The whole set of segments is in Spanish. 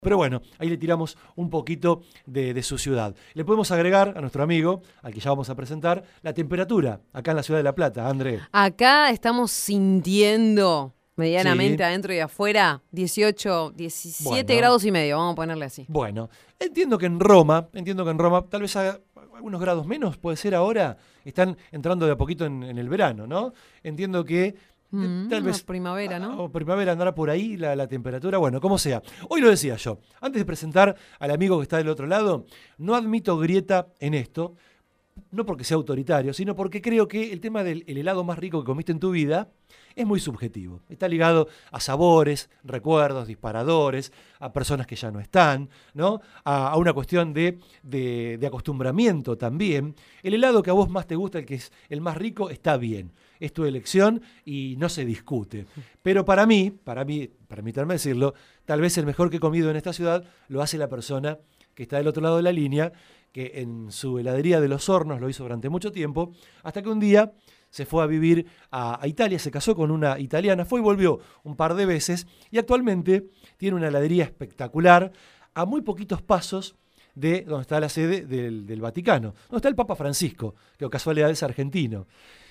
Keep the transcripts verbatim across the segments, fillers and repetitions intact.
Pero bueno, ahí le tiramos un poquito de, de su ciudad. Le podemos agregar a nuestro amigo, al que ya vamos a presentar, la temperatura acá en la ciudad de La Plata, André. Acá estamos sintiendo medianamente Sí. adentro y afuera dieciocho, diecisiete Bueno. grados y medio, vamos a ponerle así. Bueno, entiendo que en Roma, entiendo que en Roma, tal vez haga algunos grados menos, puede ser ahora, están entrando de a poquito en, en el verano, ¿no? Entiendo que Mm, tal vez primavera, ¿no? O primavera andará por ahí la, la temperatura, bueno, como sea. Hoy lo decía yo, antes de presentar al amigo que está del otro lado, no admito grieta en esto, no porque sea autoritario, sino porque creo que el tema del el helado más rico que comiste en tu vida es muy subjetivo. Está ligado a sabores, recuerdos, disparadores, a personas que ya no están, ¿no? A, a una cuestión de, de, de acostumbramiento también. El helado que a vos más te gusta, el que es el más rico, está bien. Es tu elección y no se discute. Pero para mí, para mí, permítanme decirlo, tal vez el mejor que he comido en esta ciudad lo hace la persona que está del otro lado de la línea, que en su heladería de Los Hornos lo hizo durante mucho tiempo, hasta que un día se fue a vivir a, a Italia, se casó con una italiana, fue y volvió un par de veces, y actualmente tiene una heladería espectacular a muy poquitos pasos de donde está la sede del, del Vaticano, donde está el Papa Francisco, que por casualidad es argentino.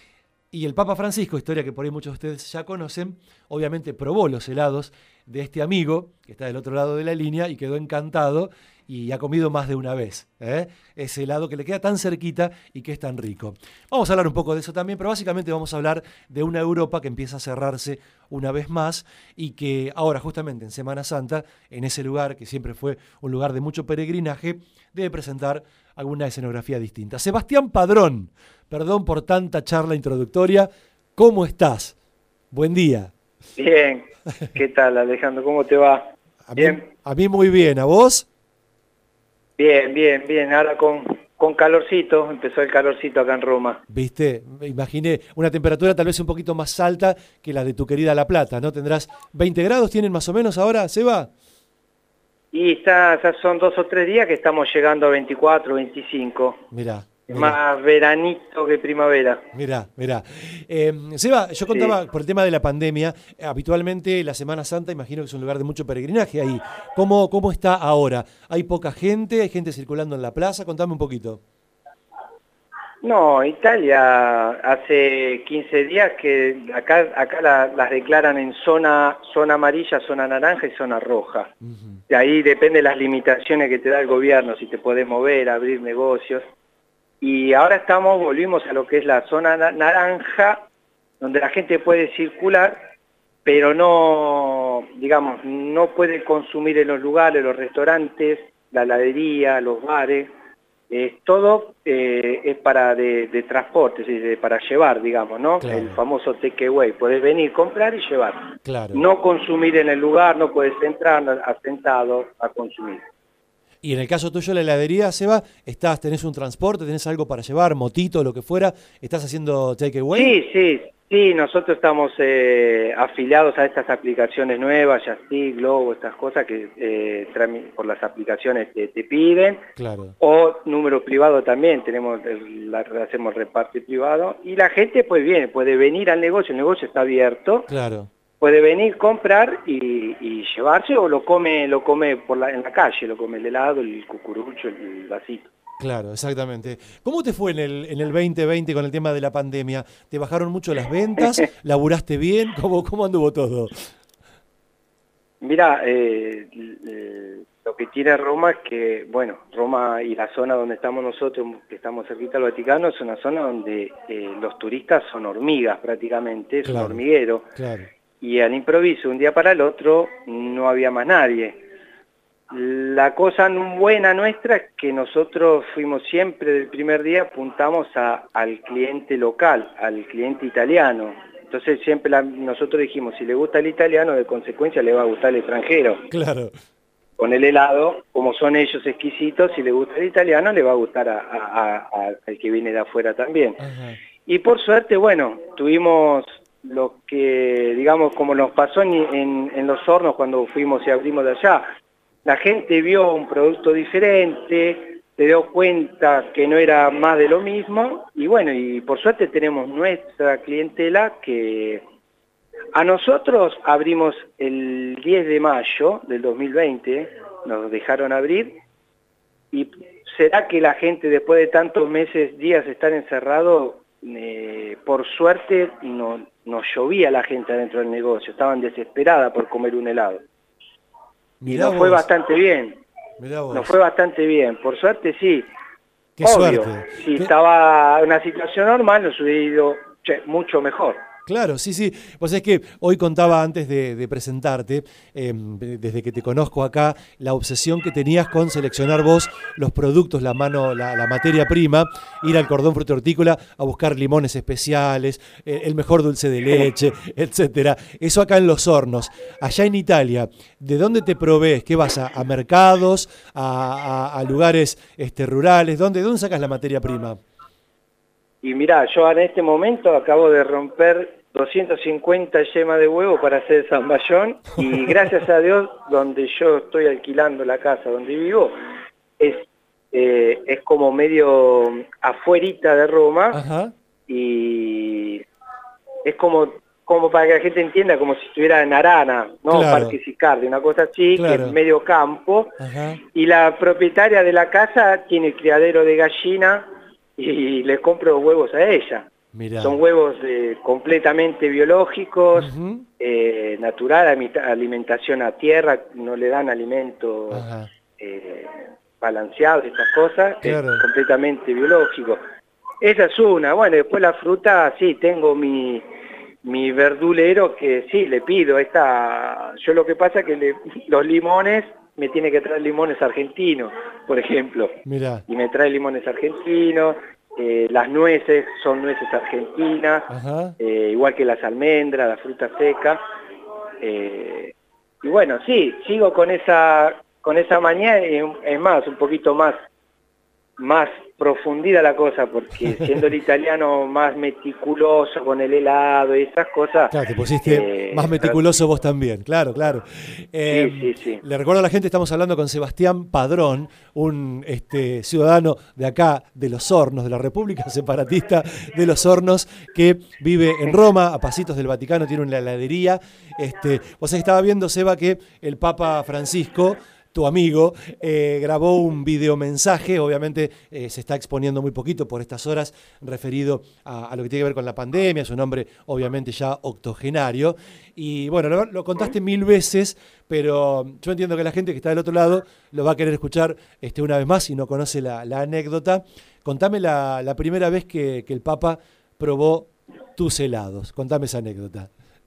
Y el Papa Francisco, historia que por ahí muchos de ustedes ya conocen, obviamente probó los helados de este amigo, que está del otro lado de la línea, y quedó encantado y ha comido más de una vez. ¿eh? Ese helado que le queda tan cerquita y que es tan rico. Vamos a hablar un poco de eso también, pero básicamente vamos a hablar de una Europa que empieza a cerrarse una vez más y que ahora justamente en Semana Santa, en ese lugar que siempre fue un lugar de mucho peregrinaje, debe presentar alguna escenografía distinta. Sebastián Padrón, perdón por tanta charla introductoria, ¿cómo estás? Buen día. Bien, ¿qué tal, Alejandro? ¿Cómo te va? A mí, Bien. a mí muy bien, ¿a vos? Bien, bien, bien. Ahora con, con calorcito, empezó el calorcito acá en Roma. Viste, me imaginé una temperatura tal vez un poquito más alta que la de tu querida La Plata, ¿no? ¿Tendrás veinte grados, tienen más o menos ahora, Seba? Y está, ya son dos o tres días que estamos llegando a veinticuatro, veinticinco. Mirá. Mirá. Más veranito que primavera. Mirá, mirá. Eh, Seba, yo contaba Sí. por el tema de la pandemia, eh, habitualmente la Semana Santa imagino que es un lugar de mucho peregrinaje ahí. ¿Cómo, cómo está ahora? ¿Hay poca gente? ¿Hay gente circulando en la plaza? Contame un poquito. No, Italia hace quince días que acá, acá la, las declaran en zona, zona amarilla, zona naranja y zona roja. Uh-huh. De ahí depende las limitaciones que te da el gobierno, si te podés mover, abrir negocios. Y ahora estamos, volvimos a lo que es la zona naranja, donde la gente puede circular, pero no, digamos, no puede consumir en los lugares, los restaurantes, la heladería, los bares. Eh, todo eh, es para de, de transporte, es decir, para llevar, digamos, ¿no? Claro. El famoso takeaway. Podés venir, comprar y llevar. Claro. No consumir en el lugar, no puedes entrar sentado a consumir. Y en el caso tuyo, la heladería, Seba, estás, tenés un transporte, tenés algo para llevar, motito, lo que fuera, ¿estás haciendo takeaway? Sí, sí, sí, nosotros estamos eh, afiliados a estas aplicaciones nuevas, Just Globo, estas cosas que eh, por las aplicaciones te, te piden. Claro. O número privado también, tenemos el, la, hacemos reparto privado. Y la gente pues viene, puede venir al negocio, el negocio está abierto. Claro. Puede venir, comprar y, y llevarse o lo come lo come por la, en la calle, lo come el helado, el cucurucho, el vasito. Claro, exactamente. ¿Cómo te fue en el, en el veinte veinte con el tema de la pandemia? ¿Te bajaron mucho las ventas? ¿Laburaste bien? ¿Cómo, cómo anduvo todo? Mira, eh, eh, lo que tiene Roma es que, bueno, Roma y la zona donde estamos nosotros, que estamos cerquita del Vaticano, es una zona donde eh, los turistas son hormigas prácticamente, es Claro, un hormiguero. Claro. Y al improviso, un día para el otro, no había más nadie. La cosa buena nuestra es que nosotros fuimos siempre, del primer día, apuntamos a, al cliente local, al cliente italiano. Entonces siempre la, nosotros dijimos, si le gusta el italiano, de consecuencia le va a gustar el extranjero. Claro. Con el helado, como son ellos exquisitos, si le gusta el italiano, le va a gustar a, a, a, al que viene de afuera también. Ajá. Y por suerte, bueno, tuvimos lo que, digamos, como nos pasó en, en, en Los Hornos cuando fuimos y abrimos de allá. La gente vio un producto diferente, se dio cuenta que no era más de lo mismo, y bueno, y por suerte tenemos nuestra clientela que a nosotros abrimos el diez de mayo del dos mil veinte, nos dejaron abrir. ¿Y será que la gente después de tantos meses, días estar encerrado, eh, por suerte no, no llovía la gente adentro del negocio, estaban desesperadas por comer un helado? Y Mirá nos fue vos. bastante bien, Mirá vos. nos fue bastante bien, por suerte sí. Qué Obvio, suerte. si Qué- estaba en una situación normal nos hubiera ido che, mucho mejor. Claro, sí, sí. Pues es que hoy contaba antes de, de presentarte, eh, desde que te conozco acá, la obsesión que tenías con seleccionar vos los productos, la mano, la, la materia prima, ir al cordón fruto hortícola a buscar limones especiales, eh, el mejor dulce de leche, etcétera. Eso acá en Los Hornos. Allá en Italia, ¿de dónde te provees? ¿Qué vas a, a mercados, a, a- a lugares este, rurales? ¿Dónde, ¿Dónde sacas la materia prima? Y mirá, yo en este momento acabo de romper doscientas cincuenta yemas de huevo para hacer zamballón y gracias a Dios, donde yo estoy alquilando la casa donde vivo, es, eh, es como medio afuerita de Roma Ajá. y es como, como para que la gente entienda, como si estuviera en Arana, ¿no? Claro. Parque Sicardi, una cosa así, que Claro. es medio campo. Ajá. Y la propietaria de la casa tiene criadero de gallina y le compro huevos a ella. Mirá. Son huevos eh, completamente biológicos, Ujú. eh, natural, amita- alimentación a tierra, no le dan alimento Ajá. eh, balanceado, estas cosas, Claro. es completamente biológico. Esa es una. Bueno, después la fruta, sí, tengo mi, mi verdulero que sí, le pido. Esta, yo lo que pasa es que le- los limones, me tiene que traer limones argentinos, por ejemplo. Mirá. Y me trae limones argentinos, eh, las nueces son nueces argentinas, Ajá. eh, igual que las almendras, la fruta seca. Eh, y bueno, sí, sigo con esa con esa manía, y es más, un poquito más, más profundida la cosa, porque siendo el italiano más meticuloso con el helado y esas cosas... Claro, te pusiste eh, más meticuloso vos también, claro, claro. Eh, sí, sí. Le recuerdo a la gente, estamos hablando con Sebastián Padrón, un este, ciudadano de acá, de Los Hornos, de la República Separatista de Los Hornos, que vive en Roma, a pasitos del Vaticano, tiene una heladería. Este, vos sabés que estaba viendo, Seba, que el Papa Francisco, tu amigo, eh, grabó un videomensaje, obviamente eh, se está exponiendo muy poquito por estas horas, referido a, a lo que tiene que ver con la pandemia, es un hombre obviamente ya octogenario, y bueno, lo, lo contaste mil veces, pero yo entiendo que la gente que está del otro lado lo va a querer escuchar este, una vez más si no conoce la, la anécdota. Contame la, la primera vez que, que el Papa probó tus helados, contame esa anécdota.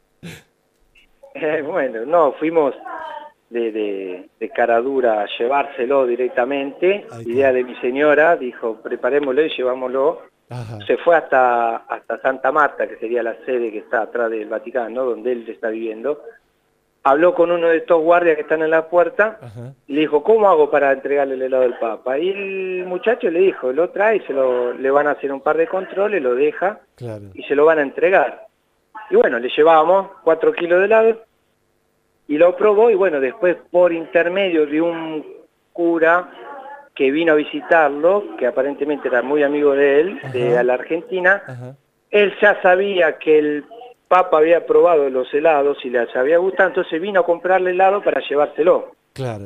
Eh, bueno, no, fuimos... De, de, de cara dura a llevárselo directamente, Ahí está. idea de mi señora, dijo preparémoslo y llevámoslo, Ajá. se fue hasta, hasta Santa Marta, que sería la sede que está atrás del Vaticano, donde él está viviendo, habló con uno de estos guardias que están en la puerta, Ajá. y le dijo, ¿cómo hago para entregarle el helado del Papa? Y el muchacho le dijo, lo trae, se lo, le van a hacer un par de controles, lo deja, Claro. y se lo van a entregar. Y bueno, le llevábamos cuatro kilos de helado, y lo probó, y bueno, después por intermedio de un cura que vino a visitarlo, que aparentemente era muy amigo de él, de Ajá. la Argentina, Ajá. él ya sabía que el Papa había probado los helados y les había gustado, entonces vino a comprarle helado para llevárselo. Claro.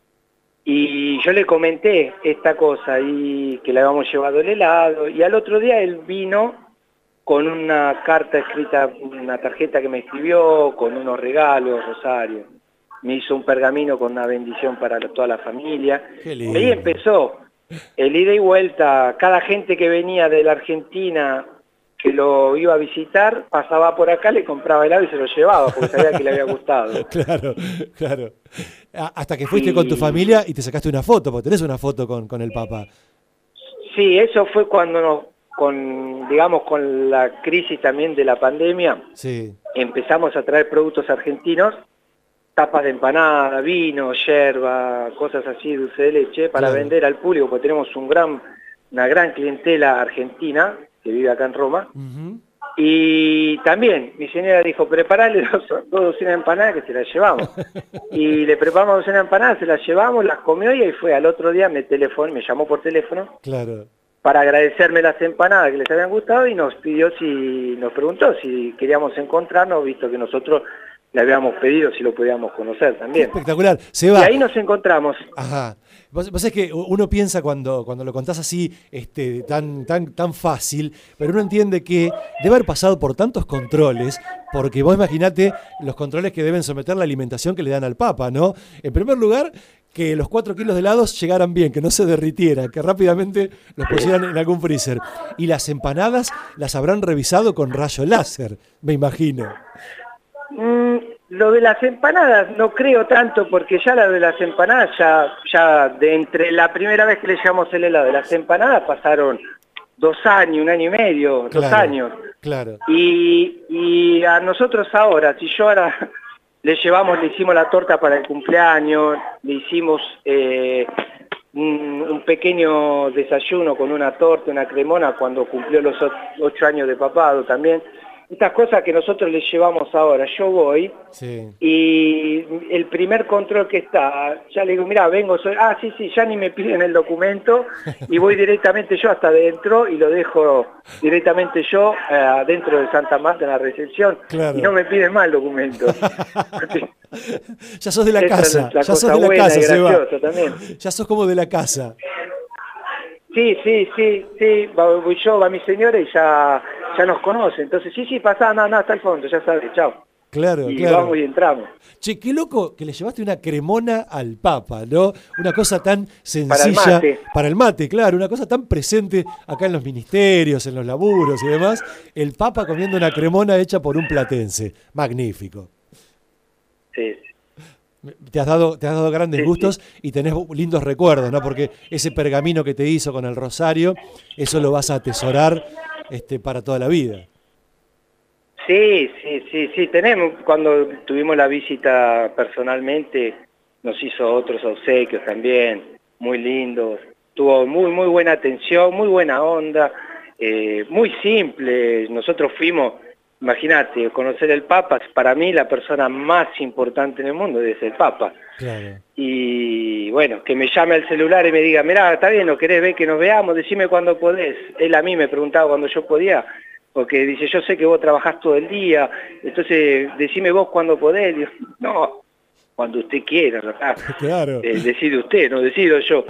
Y yo le comenté esta cosa, y que le habíamos llevado el helado, y al otro día él vino con una carta escrita, una tarjeta que me escribió, con unos regalos, Rosario. Me hizo un pergamino con una bendición para la- toda la familia. Qué Y lindo. ahí empezó el ida y vuelta. Cada gente que venía de la Argentina, que lo iba a visitar, pasaba por acá, le compraba helado y se lo llevaba, porque sabía que le había gustado. Claro, claro. A- Hasta que fuiste Y- con tu familia y te sacaste una foto, porque tenés una foto con, con el Papa. Sí, eso fue cuando nos, con, digamos, con la crisis también de la pandemia, Sí, empezamos a traer productos argentinos, tapas de empanada, vino, yerba, cosas así, dulce de leche, para Claro. vender al público, porque tenemos un gran, una gran clientela argentina que vive acá en Roma. ujú, Y también mi señora dijo, preparale dos, dos docenas de empanadas que se las llevamos. Y le preparamos dos docenas de empanadas, se las llevamos, las comió, y ahí fue. Al otro día me telefonó, me llamó por teléfono claro. para agradecerme las empanadas que les habían gustado, y nos pidió si, nos preguntó si queríamos encontrarnos, visto que nosotros le habíamos pedido si lo podíamos conocer también. Espectacular. Seba. Y ahí nos encontramos. Ajá. Vos, vos es que uno piensa cuando, cuando lo contás así, este, tan, tan, tan fácil, pero uno entiende que debe haber pasado por tantos controles, porque vos imaginate los controles que deben someter la alimentación que le dan al Papa, ¿no? En primer lugar, que los cuatro kilos de helados llegaran bien, que no se derritieran, que rápidamente los pusieran en algún freezer. Y las empanadas las habrán revisado con rayo láser, me imagino. Mm, lo de las empanadas no creo tanto, porque ya la de las empanadas, ya, ya de entre la primera vez que le llevamos el helado de las empanadas pasaron dos años, un año y medio, Claro, dos años. Claro. Y, y a nosotros ahora, si yo ahora le llevamos, le hicimos la torta para el cumpleaños, le hicimos eh, un, un pequeño desayuno con una torta, una cremona cuando cumplió los ocho años de papado también. Estas cosas que nosotros le llevamos ahora, yo voy Sí. y el primer control que está, ya le digo, mira, vengo, soy, ah, sí, sí, ya ni me piden el documento y voy directamente yo hasta adentro y lo dejo directamente yo eh, adentro de Santa Marta en la recepción. Claro. Y no me piden más el documento. Ya sos de la Esa casa, es la ya sos cosa de la buena casa, y Seba. graciosa también. Ya sos como de la casa. Sí, sí, sí, sí, va- voy yo, va mi señora y ya, ya nos conoce. Entonces, sí, sí, pasá, no, no, hasta el fondo, ya sabes, chao. Claro, Y claro. vamos y entramos. Che, qué loco que le llevaste una cremona al Papa, ¿no? Una cosa tan sencilla. mate. Para el mate, claro, una cosa tan presente acá en los ministerios, en los laburos y demás. El Papa comiendo una cremona hecha por un platense. Magnífico. Sí, sí. Te has dado, te has dado grandes Sí, gustos y tenés lindos recuerdos, ¿no? Porque ese pergamino que te hizo con el rosario, eso lo vas a atesorar este, para toda la vida. Sí, sí, sí, sí, tenemos, cuando tuvimos la visita personalmente, nos hizo otros obsequios también, muy lindos, tuvo muy, muy buena atención, muy buena onda, eh, muy simple, nosotros fuimos, imagínate, conocer el Papa, para mí la persona más importante en el mundo es el Papa. Claro. Y bueno, que me llame al celular y me diga, mirá, está bien, ¿no querés ver que nos veamos? Decime cuándo podés. Él a mí me preguntaba cuando yo podía, porque dice, yo sé que vos trabajás todo el día, entonces decime vos cuándo podés. Digo, no, cuando usted quiera, acá. Claro. Eh, decide usted, no decido yo.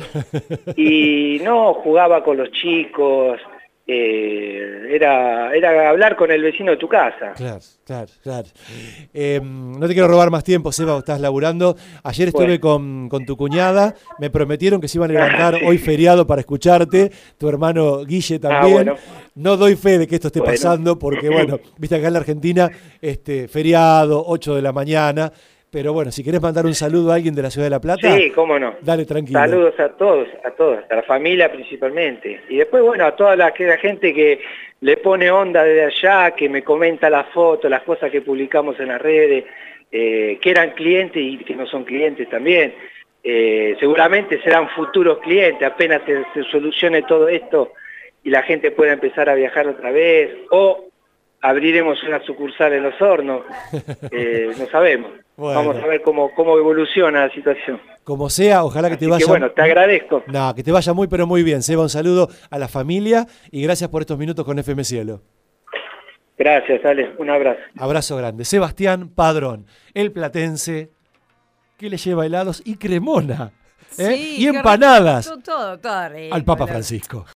Y no, jugaba con los chicos, eh, era, era hablar con el vecino de tu casa. Claro, claro, claro. Eh, no te quiero robar más tiempo, Seba, estás laburando. Ayer estuve Bueno. con, con tu cuñada, me prometieron que se iban a levantar Sí. hoy feriado para escucharte, tu hermano Guille también. Ah, bueno. No doy fe de que esto esté Bueno. pasando porque, bueno, viste acá en la Argentina, este, feriado, ocho de la mañana, pero bueno, si querés mandar un saludo a alguien de la Ciudad de La Plata, Sí, cómo no. dale tranquilo. Saludos a todos, a todos, a la familia principalmente. Y después, bueno, a toda la, que- la gente que le pone onda desde allá, que me comenta las fotos, las cosas que publicamos en las redes, eh, que eran clientes y que no son clientes también. Eh, seguramente serán futuros clientes, apenas se, se solucione todo esto y la gente pueda empezar a viajar otra vez, o abriremos una sucursal en Los Hornos, eh, no sabemos. Bueno. Vamos a ver cómo, cómo evoluciona la situación. Como sea, ojalá que te Así vaya. que bueno, te agradezco. No, que te vaya muy, pero muy bien. Seba, un saludo a la familia y gracias por estos minutos con F M Cielo. Gracias, Ale, un abrazo. Abrazo grande. Sebastián Padrón, el platense que le lleva helados y cremona. ¿eh? Sí, Y qué empanadas rico, todo, todo rico, al Papa la- Francisco.